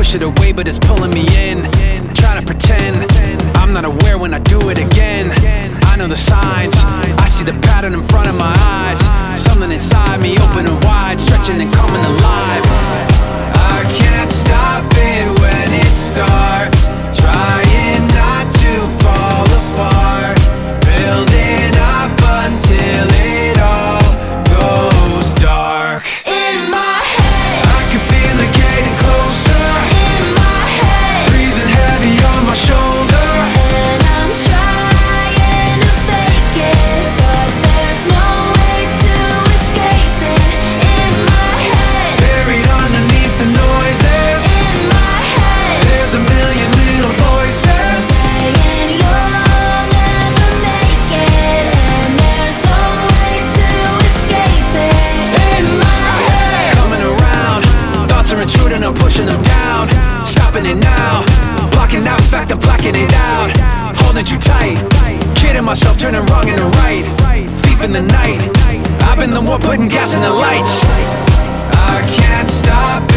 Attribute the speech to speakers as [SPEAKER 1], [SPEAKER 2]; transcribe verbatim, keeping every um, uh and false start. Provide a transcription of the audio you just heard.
[SPEAKER 1] push it away, but it's pulling me in. Try to pretend I'm not aware when I do it again. I know the signs, I see the pattern in front of my eyes. Something inside me open and wide, stretching and coming alive. I can't stop it when it starts, trying not to fall apart, building up until it all goes dark.
[SPEAKER 2] In my head,
[SPEAKER 1] I can feel it getting closer.
[SPEAKER 2] in my head,
[SPEAKER 1] Breathing heavy on my shoulder.
[SPEAKER 2] and I'm trying to fake it, but there's no way to escape it. In my head,
[SPEAKER 1] Buried underneath the noises,
[SPEAKER 2] in my head,
[SPEAKER 1] there's a million little voices.
[SPEAKER 2] saying you'll never make it, and there's no way to escape it. In my head,
[SPEAKER 1] Coming around, thoughts are intruding, I'm pushing them down. Stopping it now, blocking out, in fact I'm blacking it out. Holding too tight, kidding myself, turning wrong into right. Thief in the night, I've been the one putting gas in the lights. I can't stop